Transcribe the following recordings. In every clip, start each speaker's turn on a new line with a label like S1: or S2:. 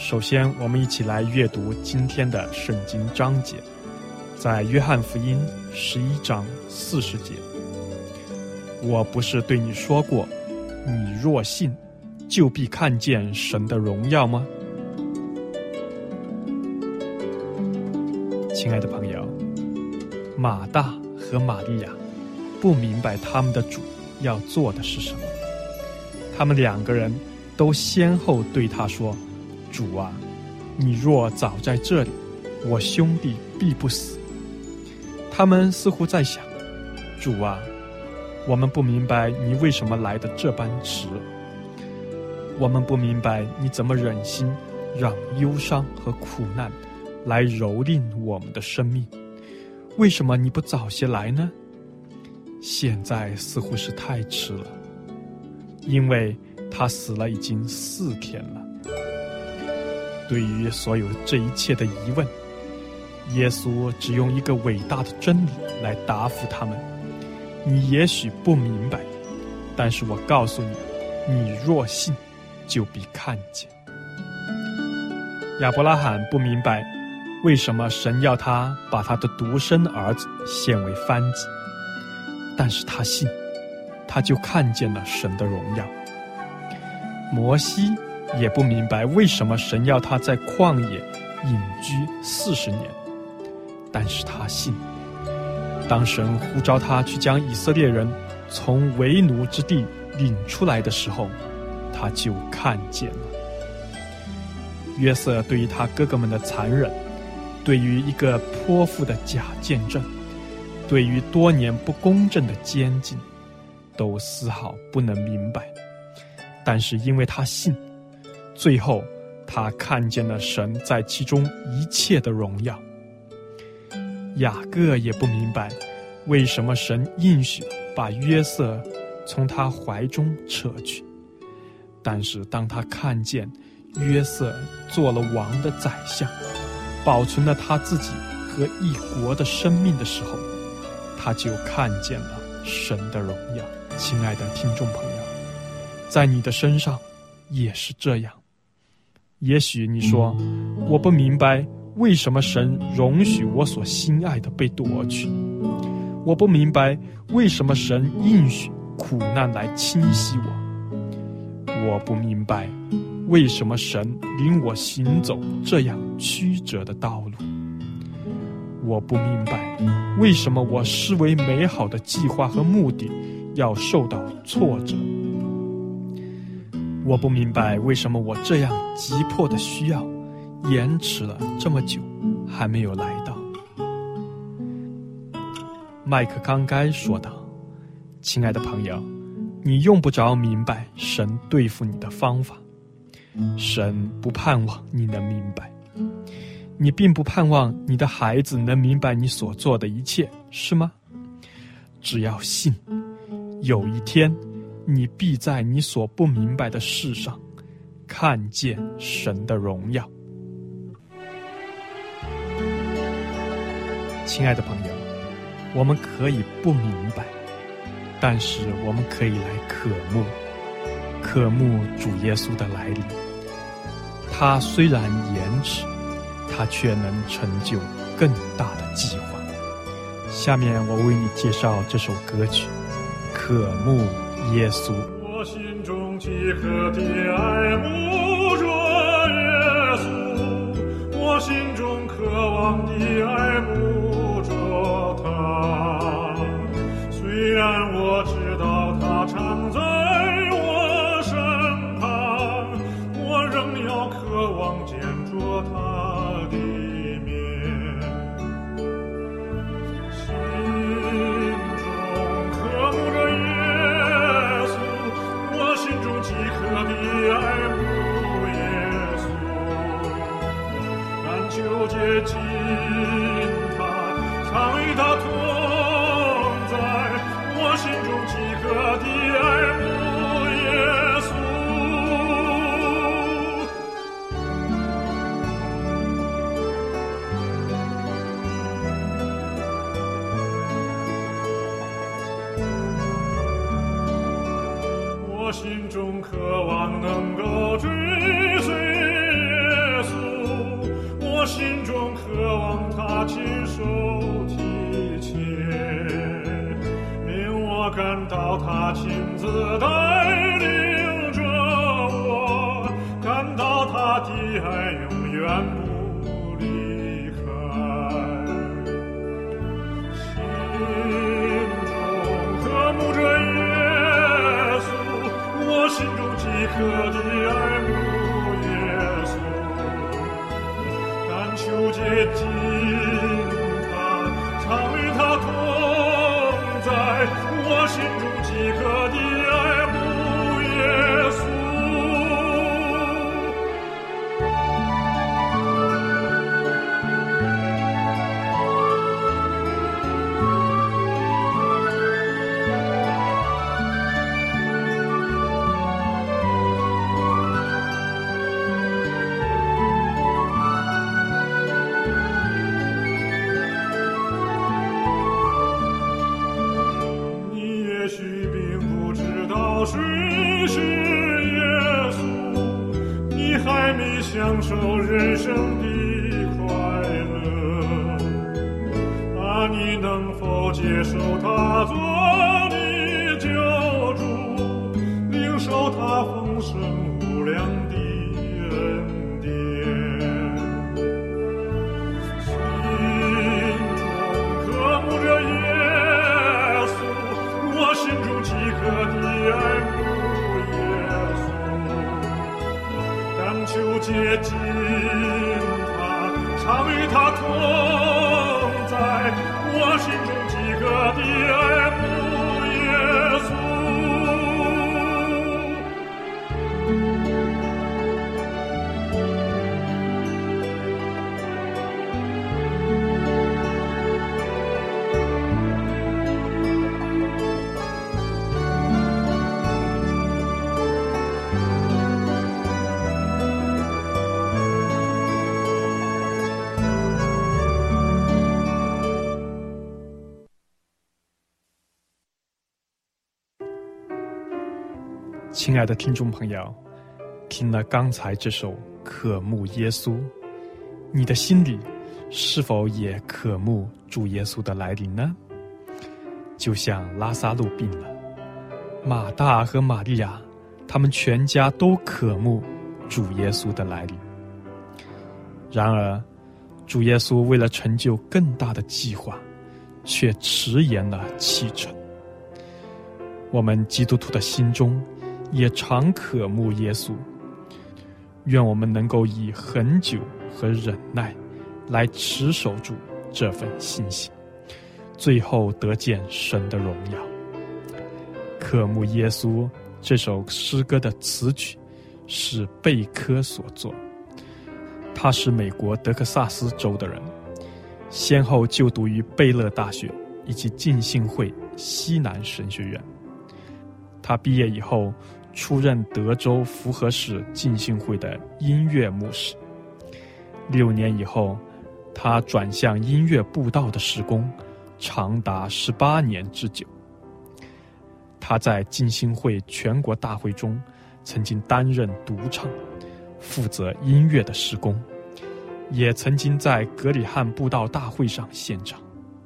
S1: 首先我们一起来阅读今天的圣经章节，在约翰福音11章40节，我不是对你说过，你若信，就必看见神的荣耀吗？亲爱的朋友，马大和玛利亚不明白他们的主要做的是什么，他们两个人都先后对他说，主啊，你若早在这里，我兄弟必不死。他们似乎在想，主啊，我们不明白你为什么来得这般迟，我们不明白你怎么忍心让忧伤和苦难来蹂躏我们的生命，为什么你不早些来呢？现在似乎是太迟了，因为他死了已经4天了。对于所有这一切的疑问，耶稣只用一个伟大的真理来答复他们。你也许不明白，但是我告诉你，你若信，就必看见。亚伯拉罕不明白为什么神要他把他的独生儿子献为燔祭，但是他信，他就看见了神的荣耀。摩西也不明白为什么神要他在旷野隐居40年，但是他信，当神呼召他去将以色列人从为奴之地领出来的时候，他就看见了。约瑟对于他哥哥们的残忍，对于一个泼妇的假见证，对于多年不公正的监禁，都丝毫不能明白，但是因为他信，最后他看见了神在其中一切的荣耀。雅各也不明白为什么神应许把约瑟从他怀中扯去，但是当他看见约瑟做了王的宰相，保存了他自己和一国的生命的时候，他就看见了神的荣耀。亲爱的听众朋友，在你的身上也是这样。也许你说，我不明白为什么神容许我所心爱的被夺去，我不明白为什么神应许苦难来侵袭我不明白为什么神领我行走这样曲折的道路，我不明白为什么我视为美好的计划和目的要受到挫折，我不明白为什么我这样急迫的需要延迟了这么久还没有来到。麦克康该说道，亲爱的朋友，你用不着明白神对付你的方法，神不盼望你能明白，你并不盼望你的孩子能明白你所做的一切，是吗？只要信，有一天你必在你所不明白的事上看见神的荣耀。亲爱的朋友，我们可以不明白，但是我们可以来渴慕主耶稣的来临。他虽然延迟，他却能成就更大的计划。下面我为你介绍这首歌曲《渴慕耶稣》。
S2: 我心中饥渴的爱慕着耶稣，我心中渴望的爱慕着他。虽然我知道他常在我身旁，我仍要渴望见着他的面。心中渴慕着耶稣，我心中饥渴的爱慕耶稣，但求接近他，常与他同在，我心中饥渴的爱慕耶稣。我心中渴望能够追随耶我心中渴望他亲手提携，令我感到他亲自带领着我，感到他的爱永远不离开。心中渴慕着耶稣，我心中饥渴的爱慕耶稣，但求接近他，常与他同在，我心中饥渴的爱慕耶稣。谁是耶稣？你还没享受人生的快乐，你能否接受他做你救主，领受他丰盛无量的恩典？心中渴慕着耶稣，我心中饥渴的爱慕耶稣，但求接近他，常与他同在，我心中饥渴的爱慕耶稣。
S1: 亲爱的听众朋友，听了刚才这首《渴慕耶稣》，你的心里是否也渴慕主耶稣的来临呢？就像拉撒路病了，马大和玛利亚他们全家都渴慕主耶稣的来临。然而主耶稣为了成就更大的计划，却迟延了启程。我们基督徒的心中也常渴慕耶稣，愿我们能够以恒久和忍耐来持守住这份信心，最后得见神的荣耀。渴慕耶稣这首诗歌的词曲是贝科所作，他是美国德克萨斯州的人，先后就读于贝勒大学以及浸信会西南神学院。他毕业以后出任德州福和市浸信会的音乐牧师。6年以后，他转向音乐布道的事工，长达18年之久。他在浸信会全国大会中曾经担任独唱，负责音乐的事工，也曾经在格里汉布道大会上献唱。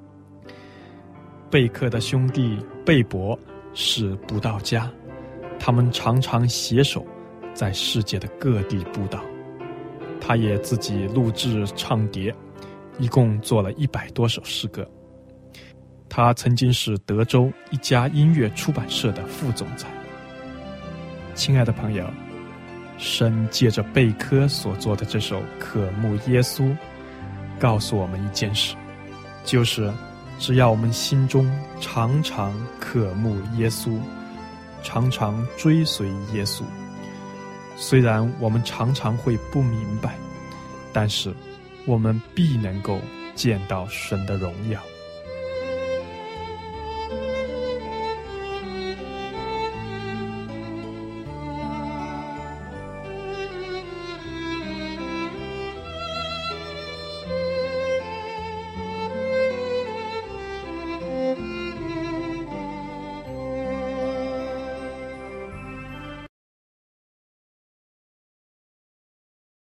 S1: 贝克的兄弟贝伯是布道家，他们常常携手在世界的各地布道。他也自己录制唱碟，一共做了100多首诗歌。他曾经是德州一家音乐出版社的副总裁。亲爱的朋友，神借着贝科所做的这首《渴慕耶稣》，告诉我们一件事，就是只要我们心中常常渴慕耶稣，常常追随耶稣，虽然我们常常会不明白，但是我们必能够见到神的荣耀。